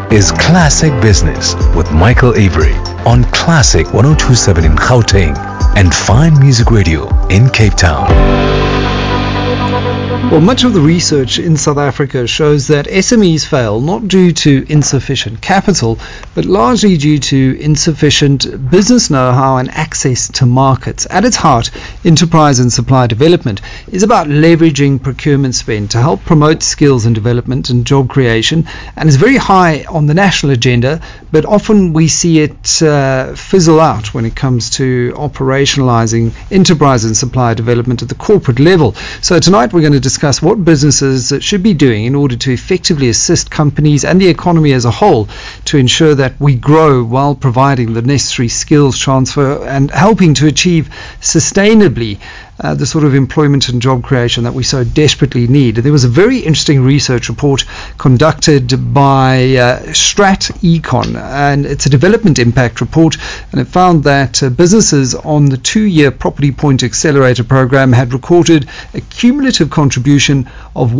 is Classic Business with Michael Avery on Classic 102.7 in Gauteng and Fine Music Radio in Cape Town. Well, much of the research in South Africa shows that SMEs fail not due to insufficient capital, but largely due to insufficient business know-how and access to markets. At its heart, enterprise and supply development is about leveraging procurement spend to help promote skills and development and job creation, and is very high on the national agenda, but often we see it fizzle out when it comes to operationalizing enterprise and supply development at the corporate level. So tonight we're going to discuss what businesses should be doing in order to effectively assist companies and the economy as a whole to ensure that we grow while providing the necessary skills transfer and helping to achieve sustainably the sort of employment and job creation that we so desperately need. There was a very interesting research report conducted by Strat Econ, and it's a development impact report, and it found that businesses on the 2-year Property Point Accelerator program had recorded a cumulative contribution of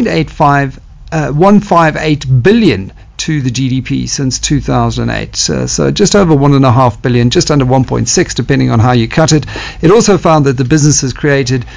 158 billion to the GDP since 2008. So just over 1.5 billion, just under 1.6 depending on how you cut it. It also found that the businesses created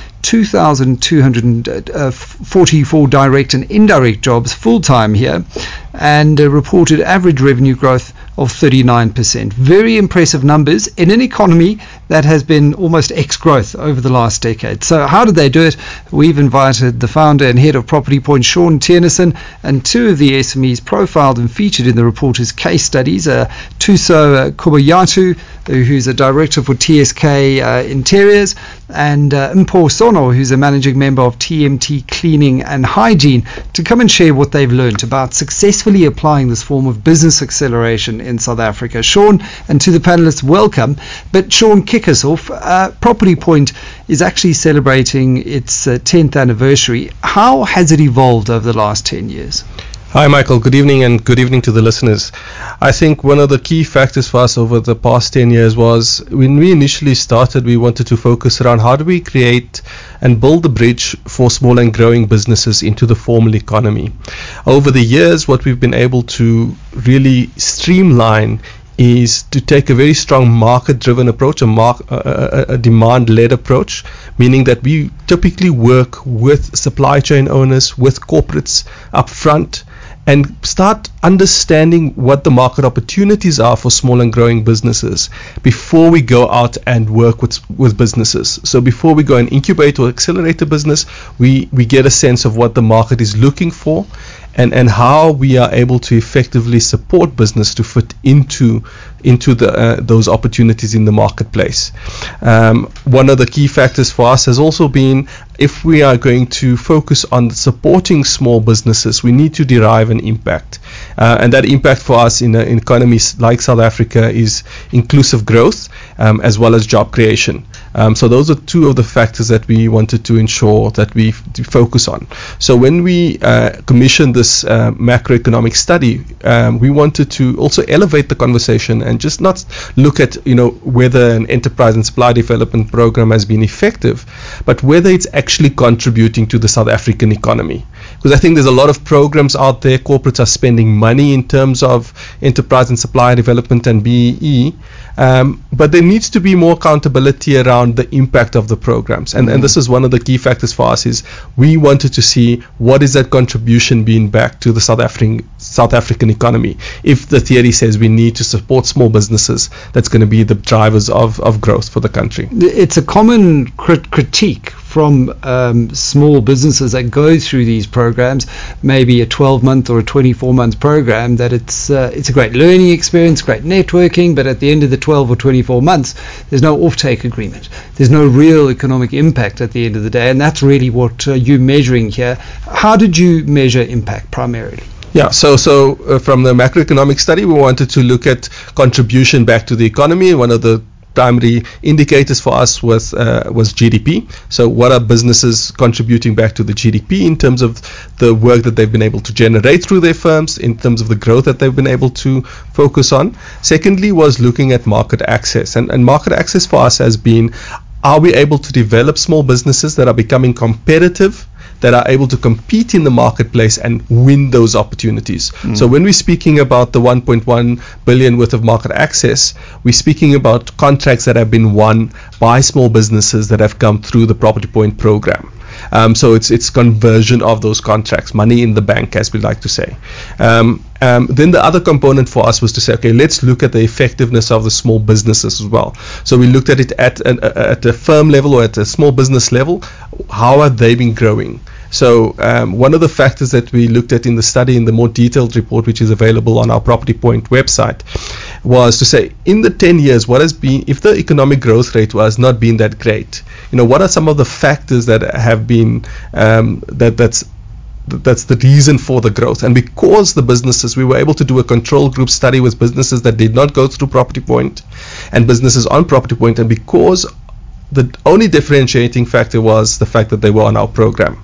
2,244 direct and indirect jobs full-time here, and reported average revenue growth of 39%. Very impressive numbers in an economy that has been almost ex-growth over the last decade. So how did they do it? We've invited the founder and head of Property Point, Sean Tiernason, and two of the SMEs profiled and featured in the report as case studies. Tuso Kobayatu, who's a director for TSK Interiors, and Mpo Sono, who's a managing member of TMT Cleaning and Hygiene, to come and share what they've learned about successfully applying this form of business acceleration in South Africa. Sean, and to the panelists, welcome. But Sean, kick us off. Property Point is actually celebrating its 10th anniversary. How has it evolved over the last 10 years? Hi, Michael. Good evening, and good evening to the listeners. I think one of the key factors for us over the past 10 years was when we initially started, we wanted to focus around how do we create and build a bridge for small and growing businesses into the formal economy. Over the years, what we've been able to really streamline is to take a very strong market-driven approach, a demand-led approach, meaning that we typically work with supply chain owners, with corporates up front, and start understanding what the market opportunities are for small and growing businesses before we go out and work with businesses. So before we go and incubate or accelerate a business, we get a sense of what the market is looking for and how we are able to effectively support business to fit into those opportunities in the marketplace. One of the key factors for us has also been, if we are going to focus on supporting small businesses, we need to derive an impact. And that impact for us in economies like South Africa is inclusive growth as well as job creation. So those are two of the factors that we wanted to ensure that we focus on. So when we commissioned this macroeconomic study, we wanted to also elevate the conversation and just not look at whether an enterprise and supply development program has been effective, but whether it's actually contributing to the South African economy. Because I think there's a lot of programs out there. Corporates are spending money in terms of enterprise and supply development and BEE, but there needs to be more accountability around the impact of the programs. And this is one of the key factors for us, is we wanted to see what is that contribution being back to the South African economy. If the theory says we need to support small businesses, that's going to be the drivers of growth for the country. It's a common critique from small businesses that go through these programs, maybe a 12-month or a 24-month program, that it's a great learning experience, great networking, but at the end of the 12 or 24 months, there's no offtake agreement. There's no real economic impact at the end of the day, and that's really what you're measuring here. How did you measure impact primarily? Yeah, so from the macroeconomic study, we wanted to look at contribution back to the economy. One of the primary indicators for us was GDP. So what are businesses contributing back to the GDP in terms of the work that they've been able to generate through their firms, in terms of the growth that they've been able to focus on. Secondly was looking at market access. And market access for us has been, are we able to develop small businesses that are becoming competitive that are able to compete in the marketplace and win those opportunities. So when we're speaking about the 1.1 billion worth of market access, we're speaking about contracts that have been won by small businesses that have come through the Property Point program. So it's conversion of those contracts, money in the bank, as we like to say. Then the other component for us was to say, okay, let's look at the effectiveness of the small businesses as well. So we looked at it at a firm level or at a small business level. How have they been growing? So one of the factors that we looked at in the study, in the more detailed report, which is available on our Property Point website, was to say, in the 10 years, what has been, if the economic growth rate has not been that great, what are some of the factors that have been, that's the reason for the growth? And because the businesses, we were able to do a control group study with businesses that did not go through Property Point and businesses on Property Point, and because the only differentiating factor was the fact that they were on our program.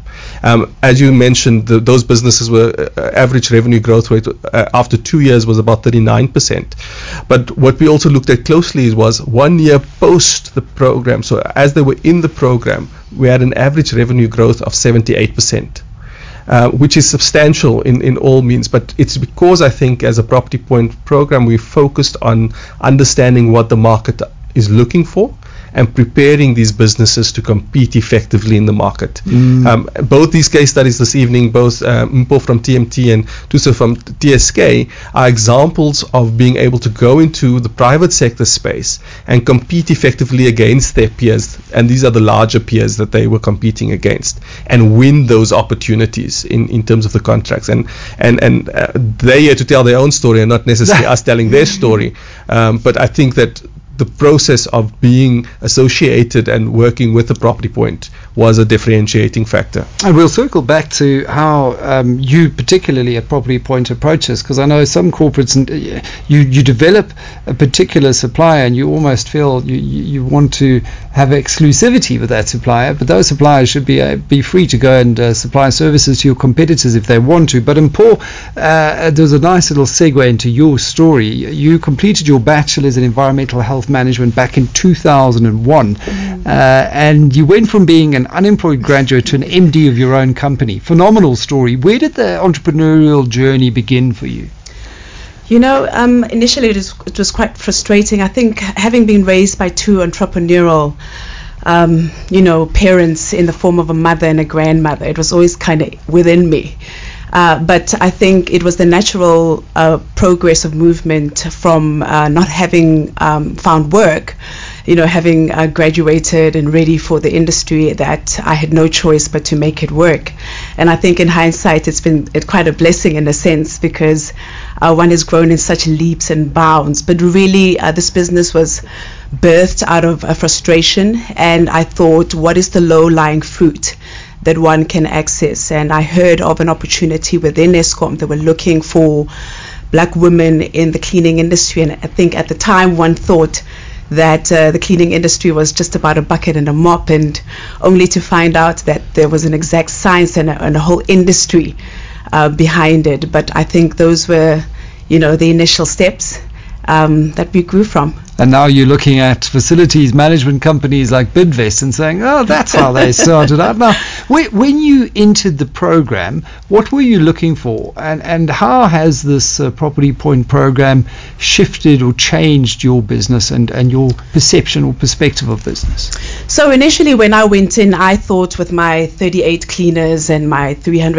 As you mentioned, those businesses were average revenue growth rate after 2 years was about 39%. But what we also looked at closely was 1 year post the program. So as they were in the program, we had an average revenue growth of 78%. Which is substantial in all means, but it's because I think as a Property Point program, we focused on understanding what the market is looking for and preparing these businesses to compete effectively in the market. Both these case studies this evening, both Mpo from TMT and Tuso from TSK, are examples of being able to go into the private sector space and compete effectively against their peers, and these are the larger peers that they were competing against, and win those opportunities in terms of the contracts. And they're here to tell their own story and not necessarily us telling their story. But I think that the process of being associated and working with the Property Point was a differentiating factor. And we'll circle back to how you particularly at Property Point approach this, because I know some corporates, you develop a particular supplier and you almost feel you want to have exclusivity with that supplier, but those suppliers should be free to go and supply services to your competitors if they want to. But in Paul, there's a nice little segue into your story. You completed your bachelor's in environmental health management back in 2001, and you went from being an unemployed graduate to an MD of your own company. Phenomenal story. Where did the entrepreneurial journey begin for you? Initially it was quite frustrating. I think having been raised by two entrepreneurial parents in the form of a mother and a grandmother, it was always kind of within me. But I think it was the natural progress of movement from not having found work, having graduated and ready for the industry, that I had no choice but to make it work. And I think in hindsight, it's been quite a blessing in a sense, because one has grown in such leaps and bounds. But really, this business was birthed out of a frustration, and I thought, what is the low-lying fruit that one can access? And I heard of an opportunity within Eskom that were looking for black women in the cleaning industry, and I think at the time one thought that the cleaning industry was just about a bucket and a mop, and only to find out that there was an exact science and a whole industry behind it. But I think those were, the initial steps that we grew from. And now you're looking at facilities management companies like Bidvest and saying, oh, that's how they started out. Now, when you entered the program, what were you looking for? And how has this Property Point program shifted or changed your business and your perception or perspective of business? So initially when I went in, I thought with my 38 cleaners and my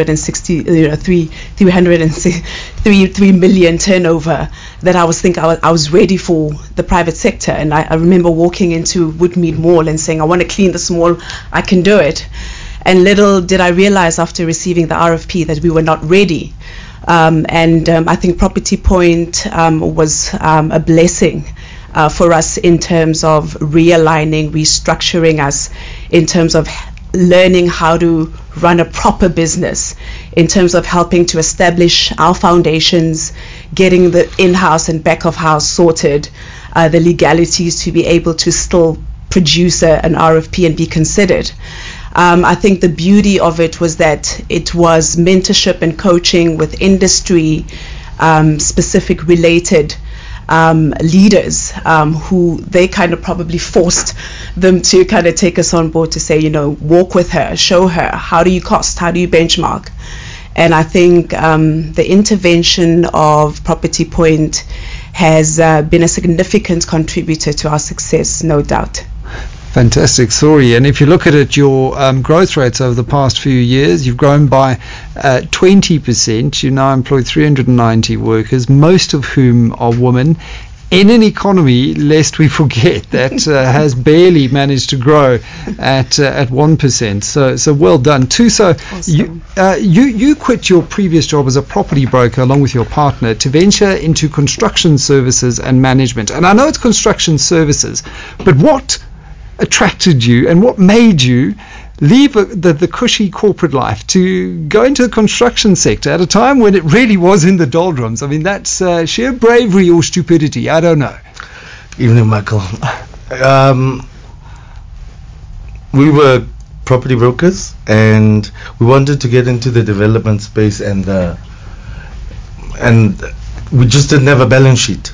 3 million turnover that I was ready for the private sector. And I remember walking into Woodmead Mall and saying, I want to clean this mall, I can do it. And little did I realize after receiving the RFP that we were not ready. I think Property Point was a blessing for us in terms of realigning, restructuring us, in terms of learning how to run a proper business, in terms of helping to establish our foundations, getting the in-house and back-of-house sorted, the legalities to be able to still produce an RFP and be considered. I think the beauty of it was that it was mentorship and coaching with industry specific related leaders who they kind of probably forced them to kind of take us on board to say, walk with her, show her, how do you cost, how do you benchmark? And I think the intervention of Property Point has been a significant contributor to our success, no doubt. Fantastic story. And if you look at it, your growth rates over the past few years, you've grown by 20%. You now employ 390 workers, most of whom are women, in an economy, lest we forget, that has barely managed to grow at 1%. So well done. Tuso, awesome. You quit your previous job as a property broker along with your partner to venture into construction services and management. And I know it's construction services, but what attracted you and what made you leave the cushy corporate life to go into the construction sector at a time when it really was in the doldrums? I mean, that's sheer bravery or stupidity. I don't know. Evening, Michael. We were property brokers and we wanted to get into the development space, and we just didn't have a balance sheet.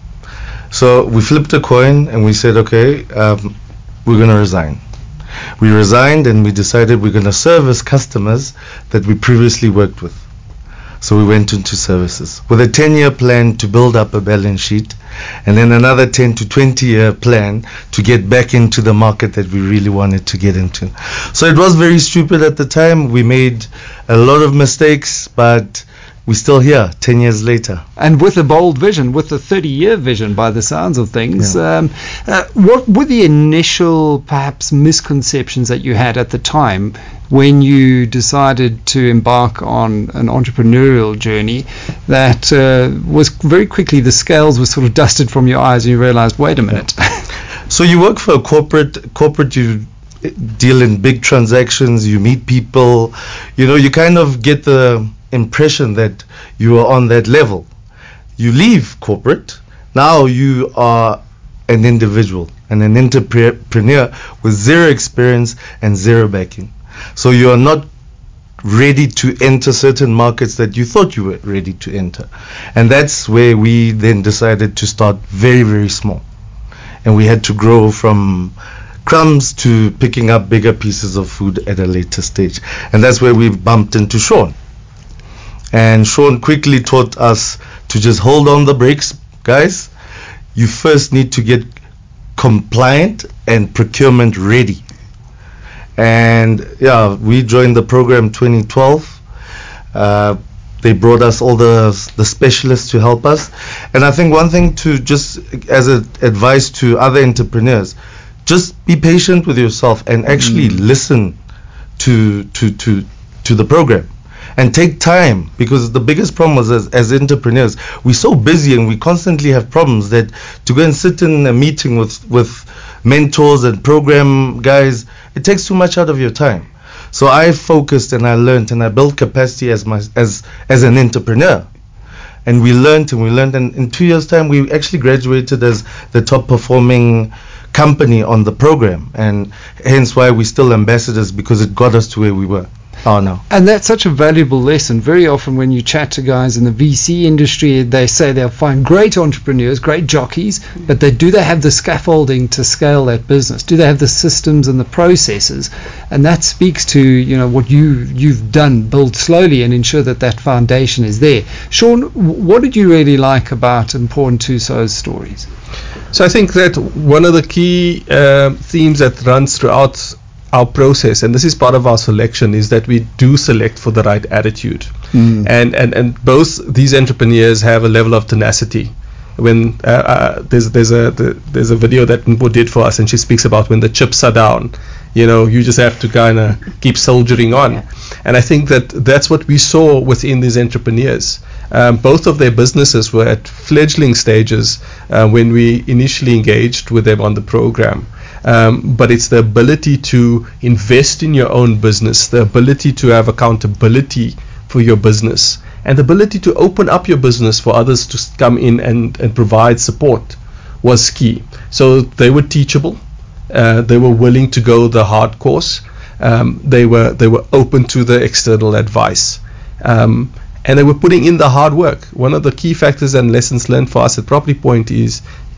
So we flipped a coin and we said, okay, we're going to resign. We resigned and we decided we're going to service customers that we previously worked with. So we went into services with a 10-year plan to build up a balance sheet, and then another 10 to 20-year plan to get back into the market that we really wanted to get into. So it was very stupid at the time. We made a lot of mistakes, but we're still here 10 years later. And with a bold vision, with a 30-year vision by the sounds of things. Yeah. What were the initial, perhaps, misconceptions that you had at the time when you decided to embark on an entrepreneurial journey that was very quickly, the scales were sort of dusted from your eyes and you realized, wait a minute. So you work for a corporate, you deal in big transactions, you meet people, you kind of get the impression that you are on that level. You leave corporate, now you are an individual and an entrepreneur with zero experience and zero backing. So you are not ready to enter certain markets that you thought you were ready to enter. And that's where we then decided to start very, very small. And we had to grow from crumbs to picking up bigger pieces of food at a later stage. And that's where we bumped into Sean. And Sean quickly taught us to just hold on the brakes, guys. You first need to get compliant and procurement ready. And we joined the program 2012. They brought us all the specialists to help us. And I think one thing to just as advice to other entrepreneurs, just be patient with yourself and actually listen to the program. And take time, because the biggest problem was as entrepreneurs, we're so busy and we constantly have problems that to go and sit in a meeting with mentors and program guys, it takes too much out of your time. So I focused and I learned and I built capacity as an entrepreneur. And we learned, and in 2 years' time we actually graduated as the top performing company on the program, and hence why we're still ambassadors, because it got us to where we were. Oh, no. And that's such a valuable lesson. Very often when you chat to guys in the VC industry, they say they'll find great entrepreneurs, great jockeys, but do they have the scaffolding to scale that business? Do they have the systems and the processes? And that speaks to, what you've done, build slowly and ensure that foundation is there. Sean, what did you really like about Important Tuso's stories? So I think that one of the key themes that runs throughout our process, and this is part of our selection, is that we do select for the right attitude. And both these entrepreneurs have a level of tenacity. When there's a video that Mpo did for us, and she speaks about when the chips are down, you just have to kind of keep soldiering on. Yeah. And I think that's what we saw within these entrepreneurs. Both of their businesses were at fledgling stages when we initially engaged with them on the program. But it's the ability to invest in your own business, the ability to have accountability for your business, and the ability to open up your business for others to come in and provide support was key. So they were teachable. They were willing to go the hard course. They were open to the external advice. and they were putting in the hard work. One of the key factors and lessons learned for us at Property Point is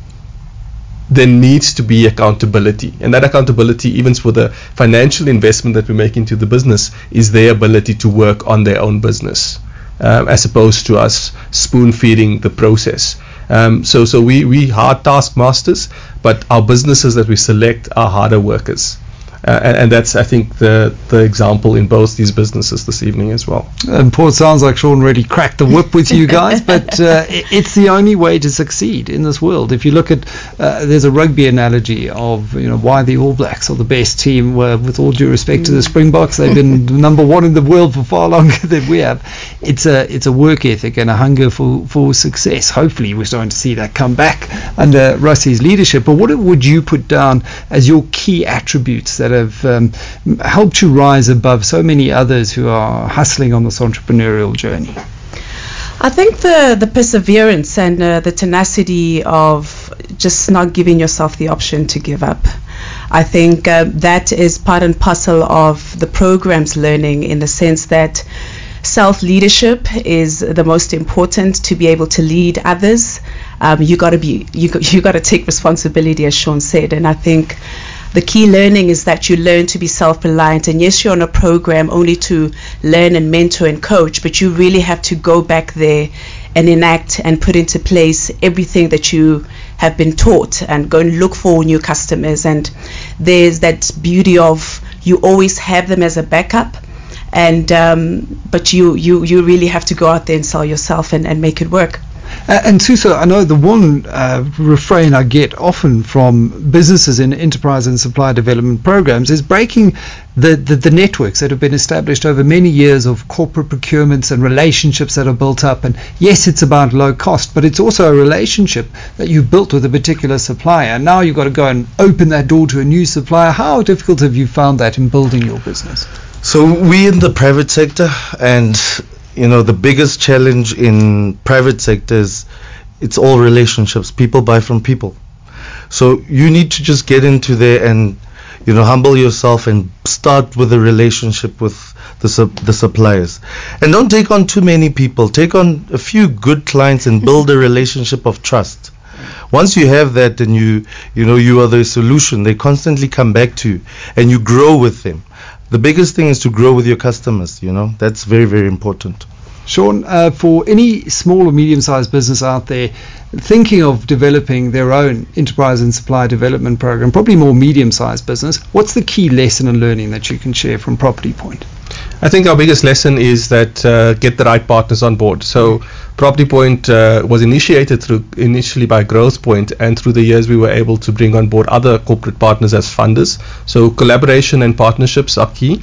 there needs to be accountability, and that accountability, even for the financial investment that we make into the business, is their ability to work on their own business, as opposed to us spoon feeding the process. So we hard taskmasters, but our businesses that we select are harder workers. And that's, I think, the example in both these businesses this evening as well. And Paul, it sounds like Sean really cracked the whip with you guys, but it's the only way to succeed in this world. If you look at, there's a rugby analogy of why the All Blacks are the best team. With all due respect to the Springboks, they've been number one in the world for far longer than we have. It's a work ethic and a hunger for success. Hopefully, we're starting to see that come back under Rusty's leadership. But what would you put down as your key attributes that have helped you rise above so many others who are hustling on this entrepreneurial journey? I think the perseverance and the tenacity of just not giving yourself the option to give up. I think that is part and parcel of the program's learning, in the sense that self-leadership is the most important. To be able to lead others, you got to take responsibility, as Sean said. And I think the key learning is that you learn to be self-reliant. And yes, you're on a program only to learn and mentor and coach, but you really have to go back there and enact and put into place everything that you have been taught, and go and look for new customers. And there's that beauty of you always have them as a backup, and but you really have to go out there and sell yourself and make it work. And Thuso, I know the one refrain I get often from businesses in enterprise and supply development programs is breaking the networks that have been established over many years of corporate procurements and relationships that are built up. And yes, it's about low cost, but it's also a relationship that you've built with a particular supplier. Now you've got to go and open that door to a new supplier. How difficult have you found that in building your business? So we in the private sector, and the biggest challenge in private sector is it's all relationships. People buy from people. So you need to just get into there and, humble yourself and start with a relationship with the suppliers. And don't take on too many people. Take on a few good clients and build a relationship of trust. Once you have that, and you are the solution, they constantly come back to you and you grow with them. The biggest thing is to grow with your customers, That's very, very important. Sean, for any small or medium-sized business out there thinking of developing their own enterprise and supply development program, probably more medium-sized business, what's the key lesson and learning that you can share from Property Point? I think our biggest lesson is that get the right partners on board. So Property Point was initiated initially by Growth Point, and through the years we were able to bring on board other corporate partners as funders. So collaboration and partnerships are key.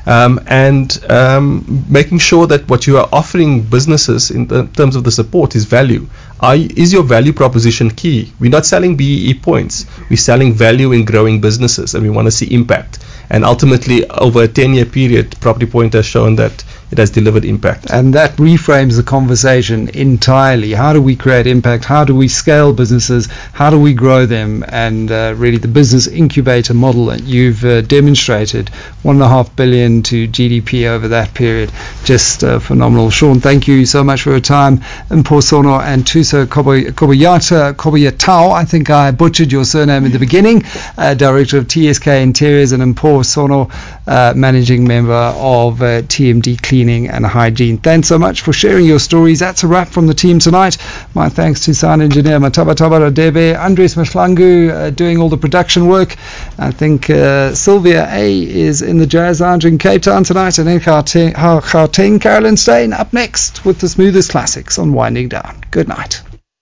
And making sure that what you are offering businesses in terms of the support is value. Is your value proposition key? We're not selling BEE points. We're selling value in growing businesses, and we want to see impact. And ultimately, over a 10-year period, Property Point has shown that it has delivered impact. And that reframes the conversation entirely. How do we create impact? How do we scale businesses? How do we grow them? And really the business incubator model that you've demonstrated, 1.5 billion to GDP over that period, just phenomenal. Sean, thank you so much for your time. Mposono and Thuso Kobayatao, I think I butchered your surname in the beginning, Director of TSK Interiors, and Mposono, Managing Member of TMD Cleaning and Hygiene. Thanks so much for sharing your stories. That's a wrap from the team tonight. My thanks to sound engineer Mataba Radebe, Andres Mashlangu doing all the production work. I think Sylvia A is in the Jazz Lounge in Cape Town tonight, and in Gauteng, Carolyn Steyn up next with the smoothest classics on Winding Down. Good night.